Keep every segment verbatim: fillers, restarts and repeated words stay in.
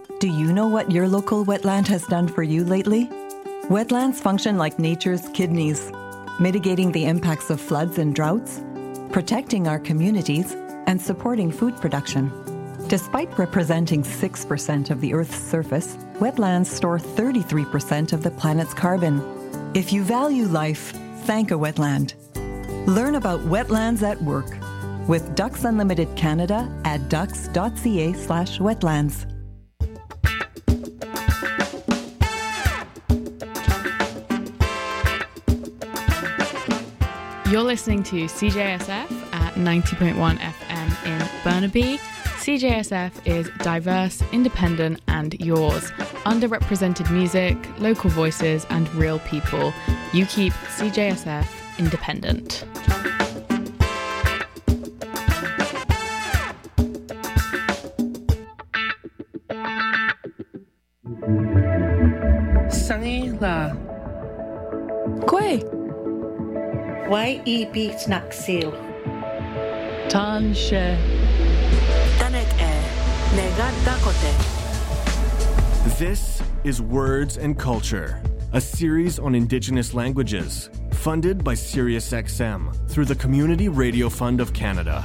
Do you know what your local wetland has done for you lately? Wetlands function like nature's kidneys, mitigating the impacts of floods and droughts, protecting our communities, and supporting food production. Despite representing six percent of the Earth's surface, wetlands store thirty-three percent of the planet's carbon. If you value life, thank a wetland. Learn about wetlands at work with Ducks Unlimited Canada at ducks.ca slash wetlands. You're listening to C J S F at ninety point one F M in Burnaby. C J S F is diverse, independent, and yours. Underrepresented music, local voices, and real people. You keep C J S F independent. Sunny La. Kwe. Why e beats Naxil. Tan she. Tanek e. Negat Dakote. This is Words and Culture, a series on Indigenous languages, funded by SiriusXM through the Community Radio Fund of Canada.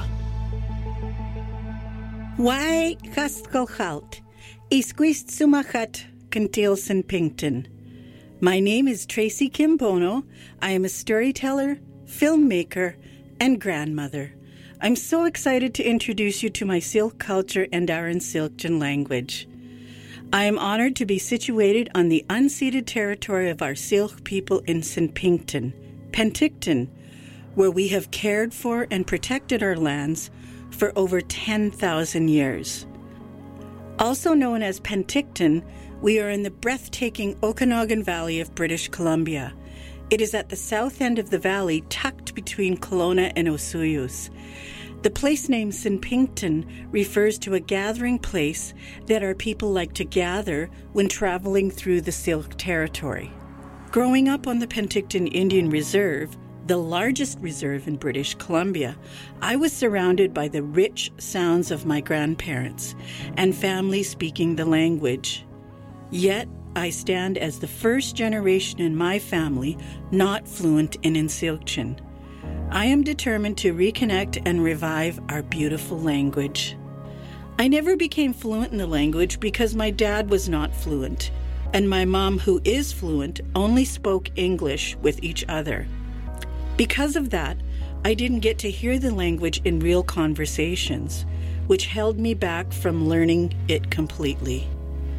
Why Kastkolchalt. Isquist Sumachat Kantilson Pinkton. My name is Tracy Kimbono. I am a storyteller, filmmaker, and grandmother. I'm so excited to introduce you to my Syilx culture and our Nsyilxchan language. I am honored to be situated on the unceded territory of our Syilx people in Sinpinkton, Penticton, where we have cared for and protected our lands for over ten thousand years. Also known as Penticton, we are in the breathtaking Okanagan Valley of British Columbia. It is at the south end of the valley, tucked between Kelowna and Osoyoos. The place name Sinpinkton refers to a gathering place that our people like to gather when traveling through the Syilx territory. Growing up on the Penticton Indian Reserve, the largest reserve in British Columbia, I was surrounded by the rich sounds of my grandparents and family speaking the language. Yet, I stand as the first generation in my family not fluent in Nsyilxchan. I am determined to reconnect and revive our beautiful language. I never became fluent in the language because my dad was not fluent, and my mom, who is fluent, only spoke English with each other. Because of that, I didn't get to hear the language in real conversations, which held me back from learning it completely.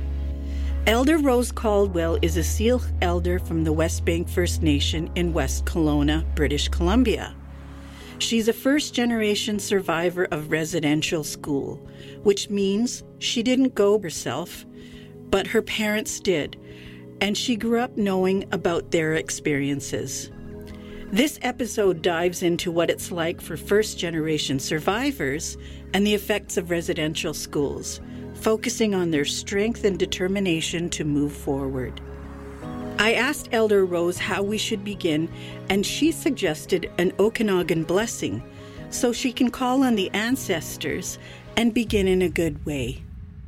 Elder Rose Caldwell is a Syilx elder from the West Bank First Nation in West Kelowna, British Columbia. She's a first-generation survivor of residential school, which means she didn't go herself, but her parents did, and she grew up knowing about their experiences. This episode dives into what it's like for first-generation survivors and the effects of residential schools, focusing on their strength and determination to move forward. I asked Elder Rose how we should begin, and she suggested an Okanagan blessing so she can call on the ancestors and begin in a good way.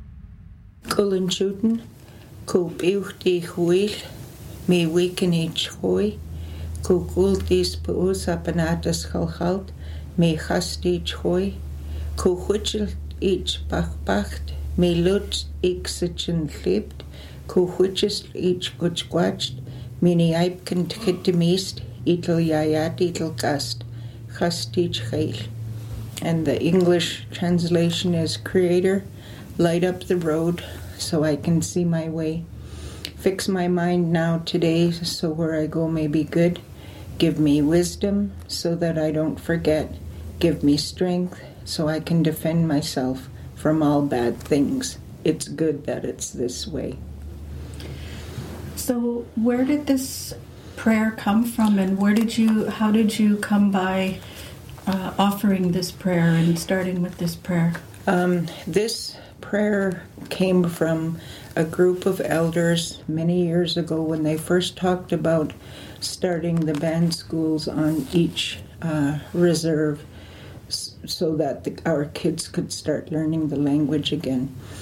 Cullen Shooten, Coop Euchti Huil, me weeken each hoy, Kukultis Puus Apanatas Halhalt, me hast each hoy, Kuhuchel each Bachbacht, me Lutz Ixichin Libt, Kuhuchis each Gutschwatcht, Mini Eibken Kittemist, Itel Yayat Itel Gast, hast each Heil. And the English translation is Creator, light up the road so I can see my way. Fix my mind now today so where I go may be good. Give me wisdom so that I don't forget. Give me strength so I can defend myself from all bad things. It's good that it's this way. So where did this prayer come from, and where did you, how did you come by uh, offering this prayer and starting with this prayer? Um, this prayer came from a group of elders many years ago when they first talked about starting the band schools on each uh, reserve so that the, our kids could start learning the language again.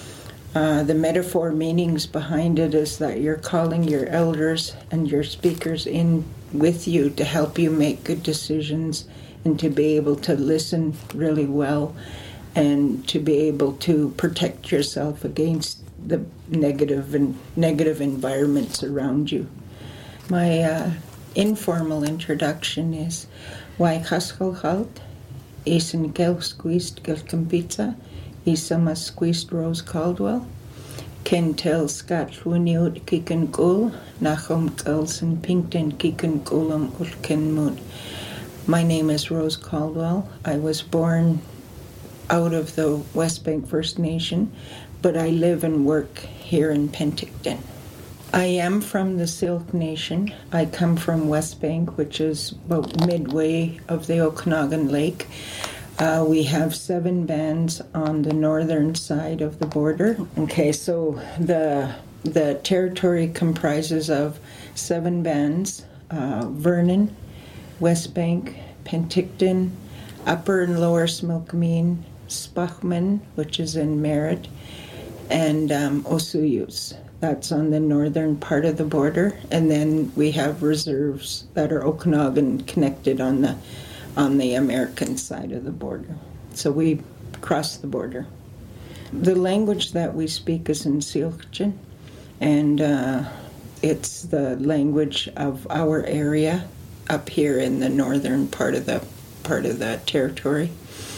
Uh, the metaphor meanings behind it is that you're calling your elders and your speakers in with you to help you make good decisions and to be able to listen really well and to be able to protect yourself against the negative and negative environments around you. My uh, informal introduction is Wai Kaskolhalt, Asen Gel Squeezed Gilkampizza, Isama Squeezed Rose Caldwell, Kentel Scat Luniut Kikan Gul, Nachum Gelsen Pinkton Kikan Gulam Ulkenmut. My name is Rose Caldwell. I was born out of the West Bank First Nation, but I live and work here in Penticton. I am from the Syilx Nation. I come from West Bank, which is about midway of the Okanagan Lake. Uh, we have seven bands on the northern side of the border. Okay, so the the territory comprises of seven bands: uh, Vernon, West Bank, Penticton, Upper and Lower Smilkameen, Spachman, which is in Merritt, and um, Osuyus. That's on the northern part of the border, and then we have reserves that are Okanagan connected on the on the American side of the border. So we cross the border. The language that we speak is in Syilxchin, and uh, it's the language of our area up here in the northern part of the part of the territory.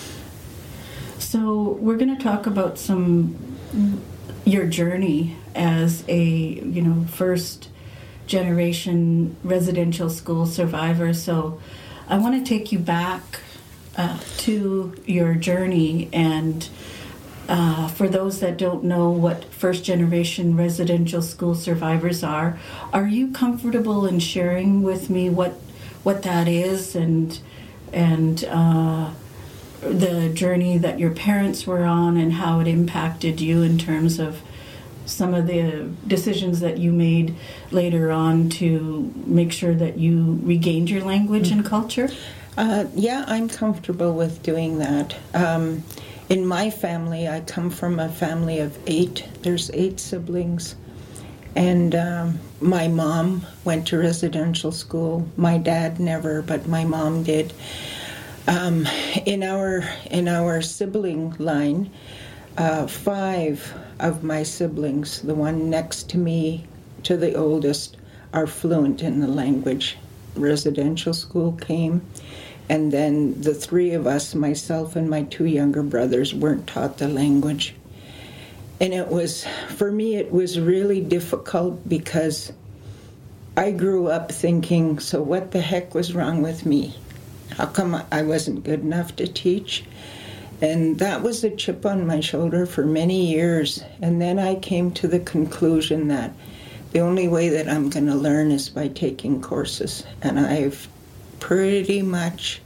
So we're going to talk about some your journey as a you know first generation residential school survivor. So I want to take you back uh, to your journey, and uh, for those that don't know what first generation residential school survivors are, are you comfortable in sharing with me what what that is and and uh, the journey that your parents were on and how it impacted you in terms of some of the decisions that you made later on to make sure that you regained your language mm-hmm. and culture? Uh, yeah, I'm comfortable with doing that. Um, in my family, I come from a family of eight. There's eight siblings. And um, my mom went to residential school. My dad never, but my mom did. Um, in our in our sibling line, uh, five of my siblings, the one next to me, to the oldest, are fluent in the language. Residential school came, and then the three of us, myself and my two younger brothers, weren't taught the language. And it was, for me, it was really difficult because I grew up thinking, so what the heck was wrong with me? How come I wasn't good enough to teach? And that was a chip on my shoulder for many years. And then I came to the conclusion that the only way that I'm going to learn is by taking courses. And I've pretty much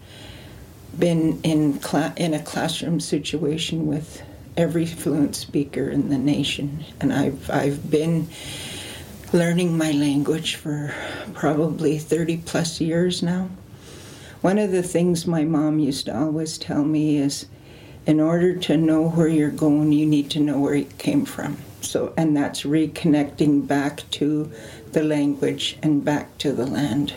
been in cla- in a classroom situation with every fluent speaker in the nation. And I've I've been learning my language for probably thirty plus years now. One of the things my mom used to always tell me is, in order to know where you're going, you need to know where you came from. So, and that's reconnecting back to the language and back to the land.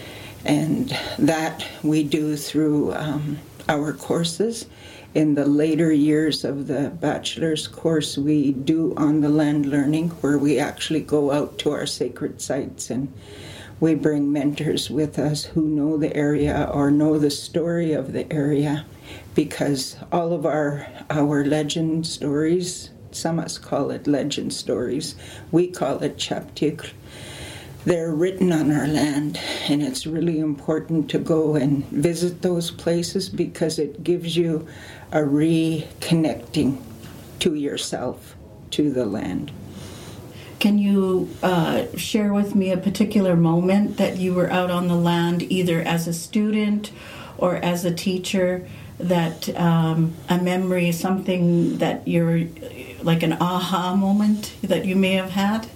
And that we do through um, our courses. In the later years of the bachelor's course, we do on the land learning, where we actually go out to our sacred sites and we bring mentors with us who know the area or know the story of the area, because all of our our legend stories, some of us call it legend stories, we call it chaptikl. They're written on our land, and it's really important to go and visit those places because it gives you a reconnecting to yourself, to the land. Can you uh, share with me a particular moment that you were out on the land, either as a student or as a teacher, that um, a memory, something that you're, like an aha moment that you may have had?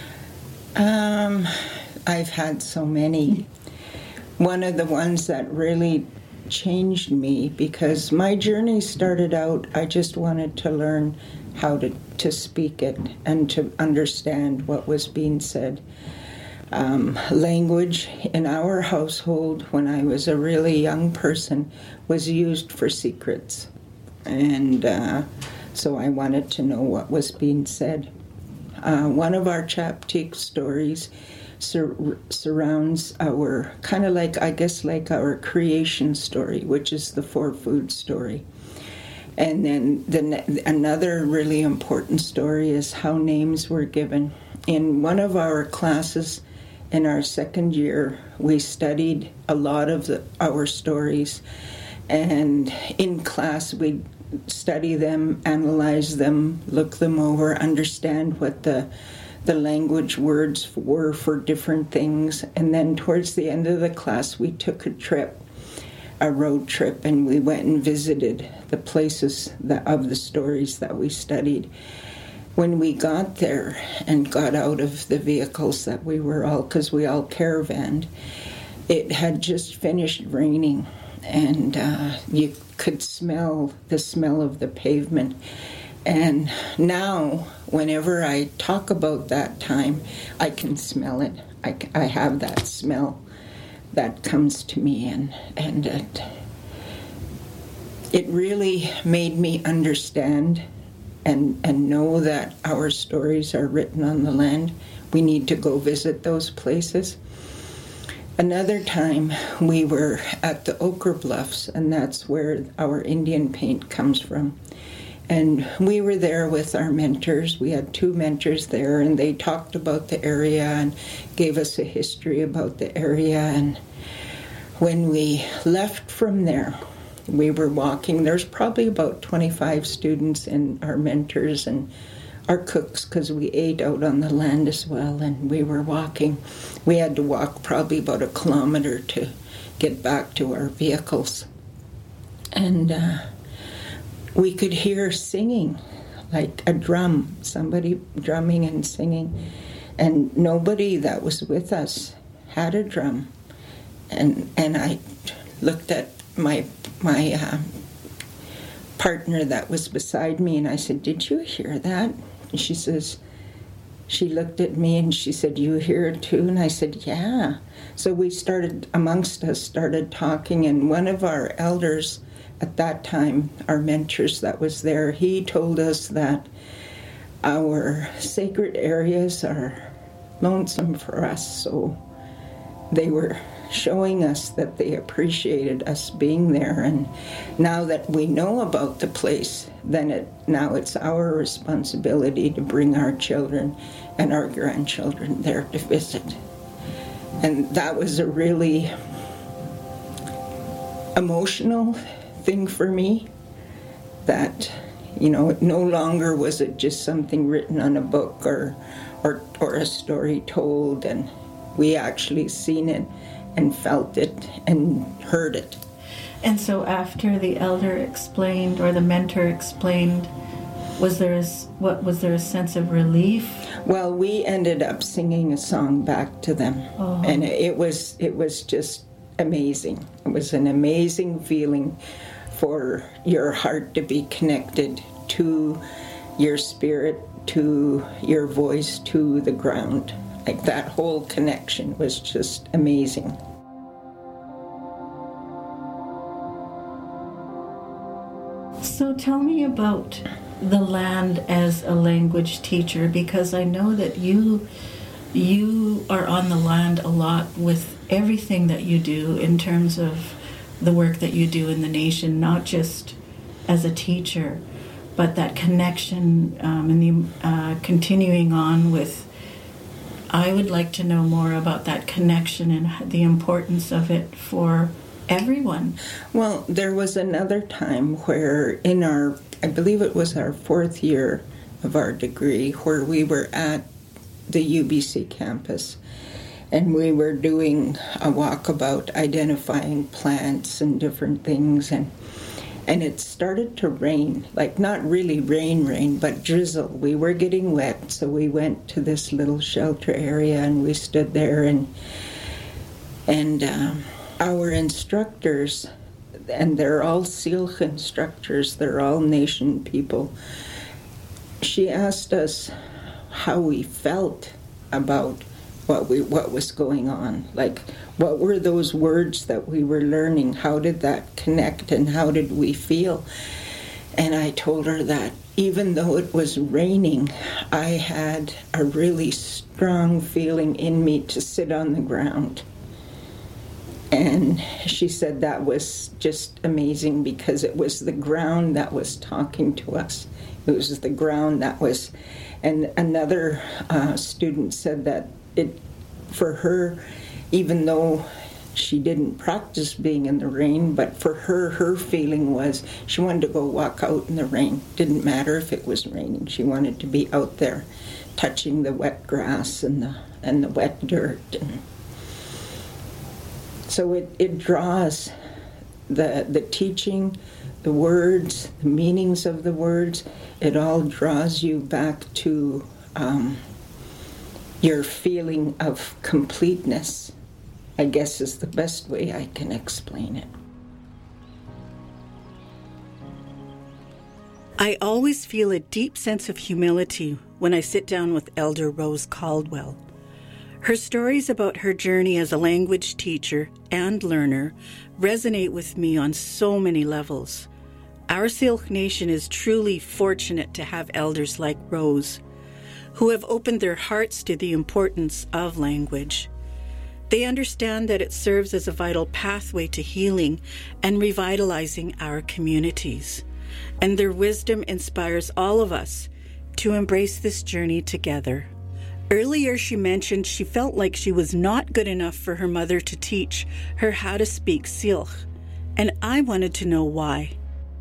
Um, I've had so many. One of the ones that really changed me, because my journey started out, I just wanted to learn how to to speak it and to understand what was being said. Um, language in our household, when I was a really young person, was used for secrets. And uh, so I wanted to know what was being said. Uh, one of our Chaptik stories sur- surrounds our, kind of like, I guess, like our creation story, which is the four food story. And then the, another really important story is how names were given. In one of our classes, in our second year, we studied a lot of the, our stories, and in class we'd study them, analyze them, look them over, understand what the the language words were for different things, and then towards the end of the class we took a trip, a road trip, and we went and visited the places that, of the stories that we studied. When we got there and got out of the vehicles that we were all, because we all caravanned, it had just finished raining, and uh, you could smell the smell of the pavement. And now, whenever I talk about that time, I can smell it. I, I have that smell that comes to me, and, and it, it really made me understand and and know that our stories are written on the land. We need to go visit those places. Another time we were at the Ochre Bluffs, and that's where our Indian paint comes from. And we were there with our mentors. We had two mentors there, and they talked about the area and gave us a history about the area. And when we left from there, we were walking. There's probably about twenty-five students and our mentors and our cooks, because we ate out on the land as well, and we were walking. We had to walk probably about a kilometer to get back to our vehicles. And uh, we could hear singing, like a drum, somebody drumming and singing. And nobody that was with us had a drum. And and I looked at my my uh, partner that was beside me, and I said, "Did you hear that?" And she says, she looked at me and she said, "You hear it too?" And I said, "Yeah." So we started, amongst us, started talking, and one of our elders at that time, our mentors that was there, he told us that our sacred areas are lonesome for us, so they were showing us that they appreciated us being there. And now that we know about the place, then it now it's our responsibility to bring our children and our grandchildren there to visit. And that was a really emotional thing for me, that, you know, no longer was it just something written on a book or or or a story told, and we actually seen it and felt it and heard it. And so after the elder explained, or the mentor explained, was there a, what was there a sense of relief? Well, we ended up singing a song back to them, oh. and it was it was just amazing. It was an amazing feeling for your heart to be connected to your spirit, to your voice, to the ground. Like, that whole connection was just amazing. So tell me about the land as a language teacher, because I know that you you are on the land a lot with everything that you do in terms of the work that you do in the nation, not just as a teacher, but that connection um, and the uh, continuing on with. I would like to know more about that connection and the importance of it for everyone. Well, there was another time where in our, I believe it was our fourth year of our degree, where we were at the U B C campus, and we were doing a walkabout, identifying plants and different things, and and it started to rain, like not really rain rain, but drizzle. We were getting wet, so we went to this little shelter area and we stood there, and and um, our instructors, and they're all Syilx instructors, they're all nation people, she asked us how we felt about what we what was going on. Like, what were those words that we were learning? How did that connect, and how did we feel? And I told her that even though it was raining, I had a really strong feeling in me to sit on the ground. And she said that was just amazing, because it was the ground that was talking to us. It was the ground that was, and another uh, student said that it, for her, even though she didn't practice being in the rain, but for her, her feeling was she wanted to go walk out in the rain. Didn't matter if it was raining. She wanted to be out there touching the wet grass and the and the wet dirt. And so it, it draws the the teaching, the words, the meanings of the words. It all draws you back to um, your feeling of completeness, I guess, is the best way I can explain it. I always feel a deep sense of humility when I sit down with Elder Rose Caldwell. Her stories about her journey as a language teacher and learner resonate with me on so many levels. Our Syilx Nation is truly fortunate to have elders like Rose, who have opened their hearts to the importance of language. They understand that it serves as a vital pathway to healing and revitalizing our communities. And their wisdom inspires all of us to embrace this journey together. Earlier, she mentioned she felt like she was not good enough for her mother to teach her how to speak Syilx. And I wanted to know why.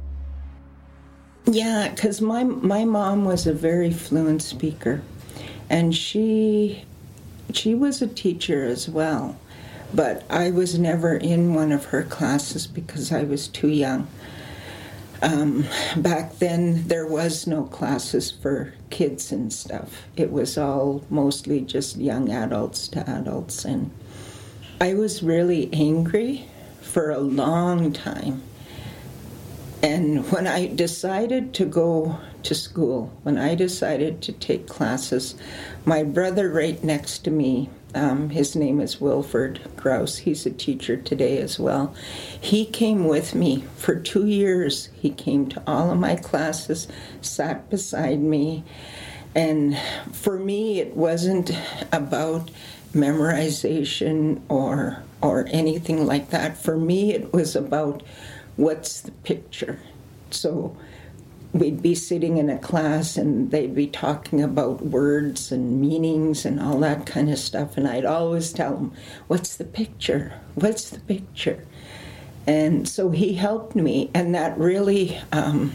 Yeah, because my, my mom was a very fluent speaker. And she... She was a teacher as well, but I was never in one of her classes because I was too young. Um, back then, there was no classes for kids and stuff. It was all mostly just young adults to adults, and I was really angry for a long time. And when I decided to go to school, when I decided to take classes, my brother right next to me, um, his name is Wilford Grouse, he's a teacher today as well, he came with me for two years. He came to all of my classes, sat beside me, and for me it wasn't about memorization or or anything like that. For me it was about what's the picture. So we'd be sitting in a class and they'd be talking about words and meanings and all that kind of stuff, and I'd always tell them, what's the picture? What's the picture? And so he helped me, and that really, um,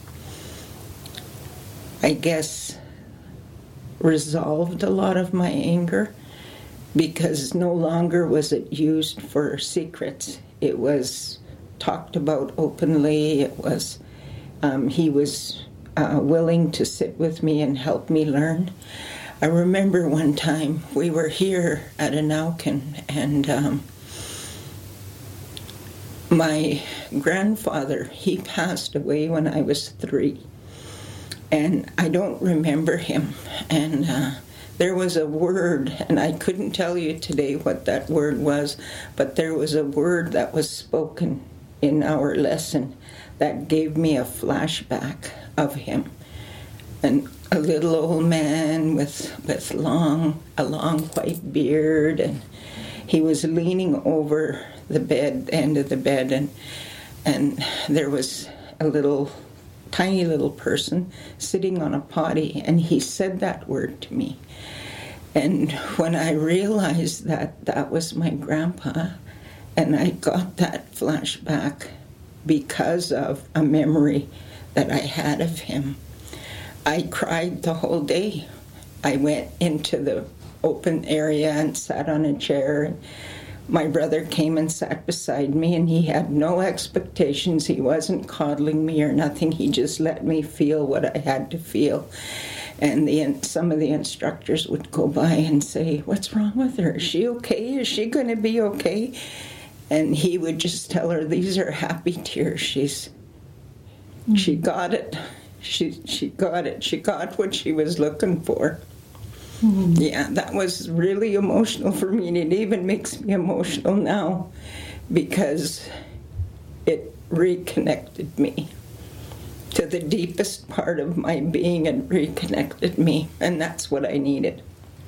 I guess, resolved a lot of my anger, because no longer was it used for secrets. It was talked about openly. It was, um, he was uh, willing to sit with me and help me learn. I remember one time we were here at Anauken, and um, my grandfather, he passed away when I was three, and I don't remember him. And uh, there was a word, and I couldn't tell you today what that word was, but there was a word that was spoken in our lesson that gave me a flashback of him. And a little old man with with long a long white beard, and he was leaning over the bed, the end of the bed, and and there was a little tiny little person sitting on a potty, and he said that word to me. And when I realized that that was my grandpa, and I got that flashback because of a memory that I had of him, I cried the whole day. I went into the open area and sat on a chair, and my brother came and sat beside me, and he had no expectations. He wasn't coddling me or nothing. He just let me feel what I had to feel. And the, some of the instructors would go by and say, what's wrong with her? Is she okay? Is she going to be okay? And he would just tell her, these are happy tears. She's, mm-hmm. She got it. she she got it. She got what she was looking for. Mm-hmm. Yeah, that was really emotional for me, and it even makes me emotional now because it reconnected me to the deepest part of my being and reconnected me, and that's what I needed.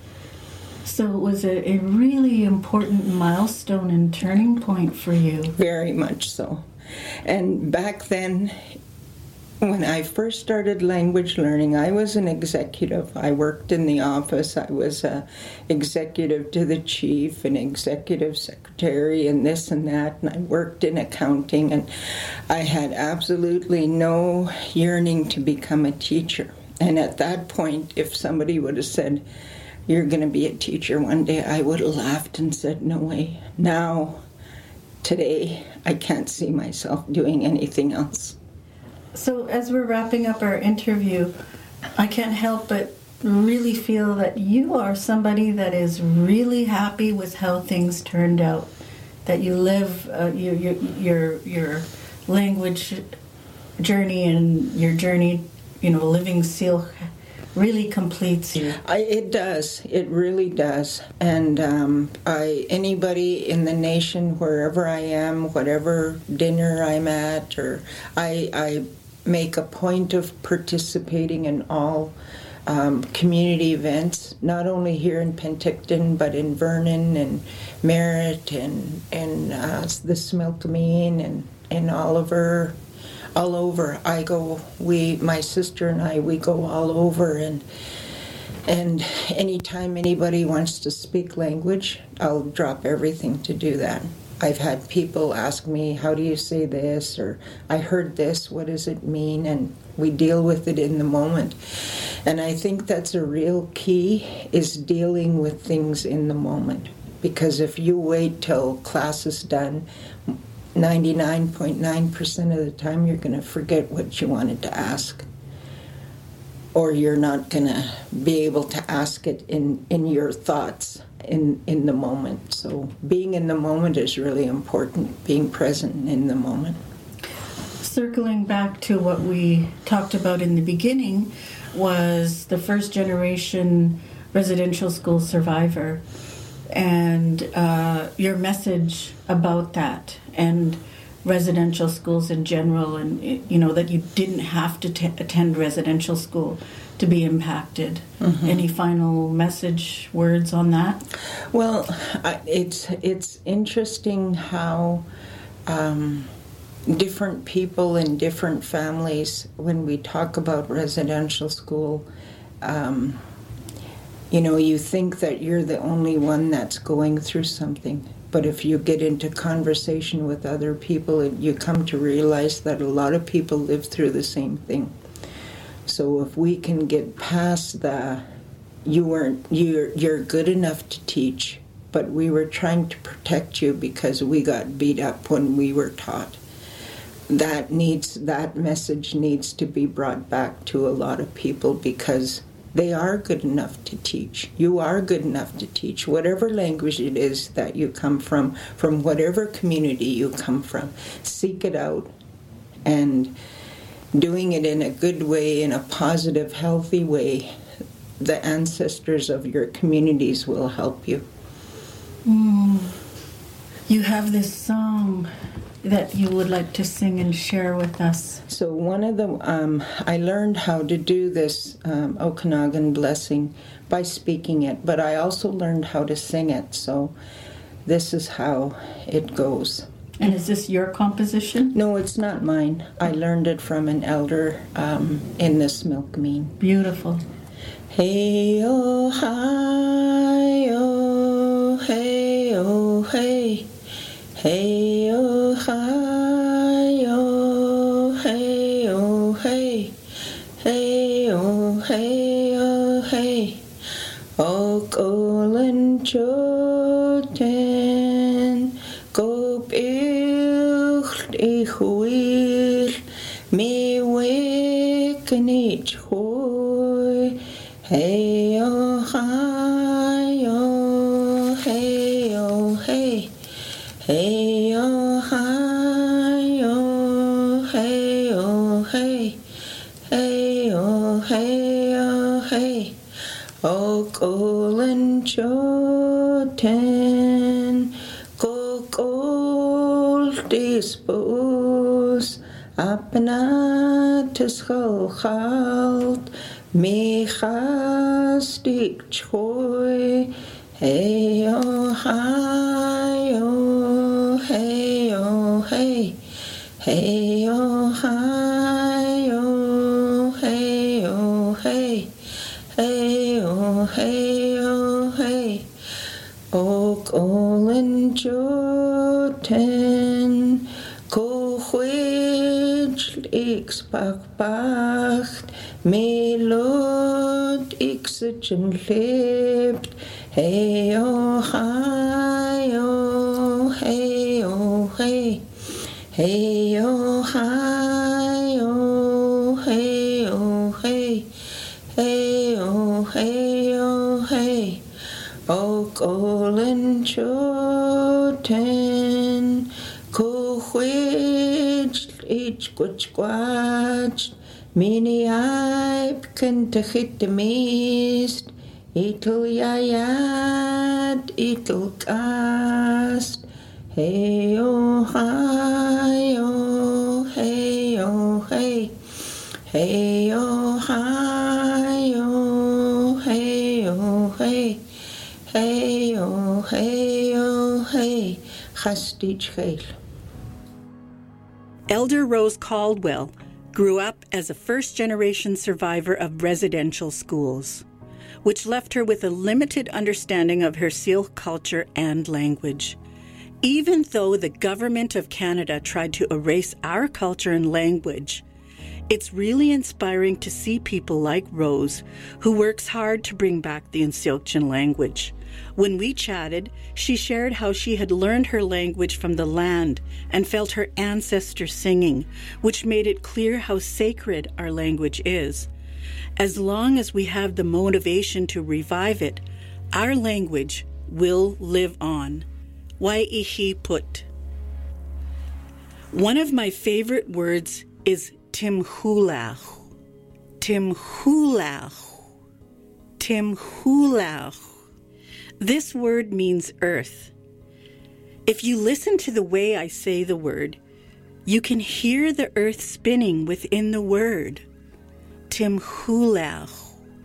So it was a, a really important milestone and turning point for you. Very much so. And back then, when I first started language learning, I was an executive. I worked in the office. I was an executive to the chief, an executive secretary, and this and that. And I worked in accounting, and I had absolutely no yearning to become a teacher. And at that point, if somebody would have said, "You're going to be a teacher one day," I would have laughed and said, "No way." Now, today, I can't see myself doing anything else. So as we're wrapping up our interview, I can't help but really feel that you are somebody that is really happy with how things turned out, that you live uh, your, your your your language journey and your journey, you know, living seal really completes you. I, it does. It really does. And um, I, anybody in the nation, wherever I am, whatever dinner I'm at, or I, I make a point of participating in all um, community events, not only here in Penticton, but in Vernon and Merritt and, and uh, the Smilkameen and, and Oliver. All over. I go, we, my sister and I, we go all over, and and anytime anybody wants to speak language, I'll drop everything to do that. I've had people ask me, "How do you say this?" or "I heard this, what does it mean?" And we deal with it in the moment. And I think that's a real key, is dealing with things in the moment. Because if you wait till class is done, ninety-nine point nine percent of the time you're going to forget what you wanted to ask. Or you're not going to be able to ask it in, in your thoughts in, in the moment. So being in the moment is really important, being present in the moment. Circling back to what we talked about in the beginning was the first generation residential school survivor, and uh, your message about that and residential schools in general, and you know that you didn't have to t- attend residential school to be impacted. Mm-hmm. Any final message, words on that? Well, I, it's it's interesting how um, different people in different families, when we talk about residential school, um, you know, you think that you're the only one that's going through something. But if you get into conversation with other people, you come to realize that a lot of people live through the same thing. So if we can get past the, you weren't, you're, you're good enough to teach, but we were trying to protect you because we got beat up when we were taught. That needs, that message needs to be brought back to a lot of people, because they are good enough to teach. You are good enough to teach whatever language it is that you come from, from whatever community you come from. Seek it out, and doing it in a good way, in a positive, healthy way, the ancestors of your communities will help you. Mm. You have this song that you would like to sing and share with us. So one of the, um, I learned how to do this um, Okanagan blessing by speaking it, but I also learned how to sing it. So this is how it goes. And is this your composition? No, it's not mine. I learned it from an elder um, in the Smilkameen. Beautiful. Hey, oh, hi, oh, hey, oh, hey. Hey, oh, hi, oh, hey, oh, hey. Hey, oh, hey, oh, hey. Oh, Colin Choten, go build a wheel, me wake and each hoy. Hey, oh, hi, oh, hey, oh, hey. Hey, oh, hi, oh, hey, oh, hey, hey. Golan Choten, Gogol Dispos, Apanatus Chalchalt, Mechastik Choi, Hey oh hi oh hey oh hey, hey oh hi oh hey oh hey, hey oh hey oh hey, O Golan Choten, Ko Huij X Bakbacht, Melod Xchen lebt, hey oh hi oh hey oh hey, hey oh hi oh hey oh hey, hey oh hey oh hey, O Golan Choten, Ko Huij Ich Quach Quach, Mini Ipe Kentachit the Mist, It'll yayat, it'll cast, hey oh hi oh hey oh hey, hey oh hi oh hey oh hey, hey oh hey oh hey, Chastich Chel. Elder Rose Caldwell grew up as a first-generation survivor of residential schools, which left her with a limited understanding of her Syilx culture and language. Even though the government of Canada tried to erase our culture and language, it's really inspiring to see people like Rose, who works hard to bring back the Syilxian language. When we chatted, she shared how she had learned her language from the land and felt her ancestors singing, which made it clear how sacred our language is. As long as we have the motivation to revive it, our language will live on. Wai'ihi put. One of my favorite words is timhulach. Timhulach. Timhulach. This word means earth. If you listen to the way I say the word, you can hear the earth spinning within the word. Timhulach.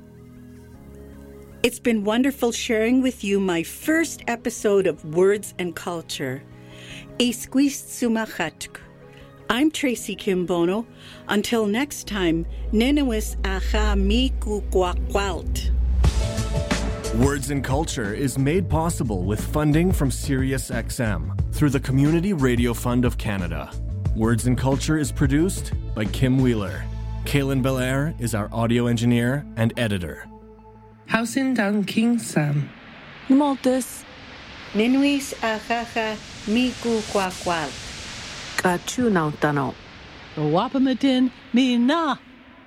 It's been wonderful sharing with you my first episode of Words and Culture. Isquist sumachatk. I'm Tracy Kimbono. Until next time, Nenewis acha miku kwakwalt. Words and Culture is made possible with funding from SiriusXM through the Community Radio Fund of Canada. Words and Culture is produced by Kim Wheeler. Kaylin Belair is our audio engineer and editor. Hausin down King Sam. Nimoltis. Nenewis achacha miku kwakwalt. Kachu nautano. Wapamatin mina.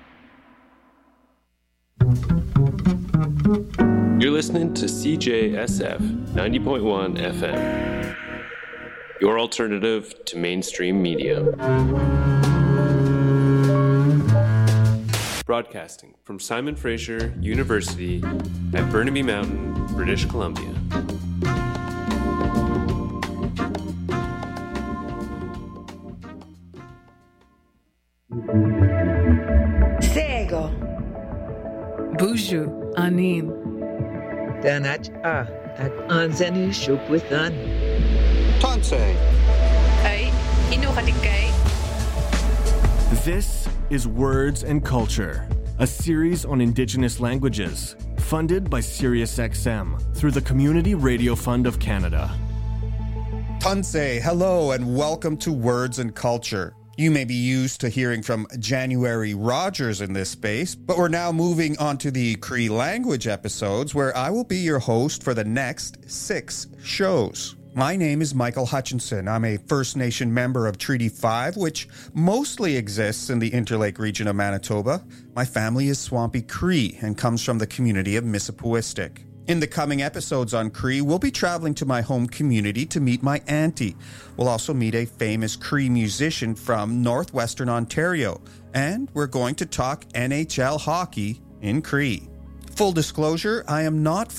You're listening to C J S F ninety point one F M, your alternative to mainstream media. Broadcasting from Simon Fraser University at Burnaby Mountain, British Columbia. Sego. Buju Anin. Danach a at Anzani Shupwithan. Tonsei. Hey, Inuhatikai. This is Words and Culture, a series on Indigenous languages, funded by SiriusXM through the Community Radio Fund of Canada. Tonsei, hello and welcome to Words and Culture. You may be used to hearing from January Rogers in this space, but we're now moving on to the Cree language episodes where I will be your host for the next six shows. My name is Michael Hutchinson. I'm a First Nation member of Treaty five, which mostly exists in the Interlake region of Manitoba. My family is Swampy Cree and comes from the community of Mississippiwistic. In the coming episodes on Cree, we'll be traveling to my home community to meet my auntie. We'll also meet a famous Cree musician from northwestern Ontario. And we're going to talk N H L hockey in Cree. Full disclosure, I am not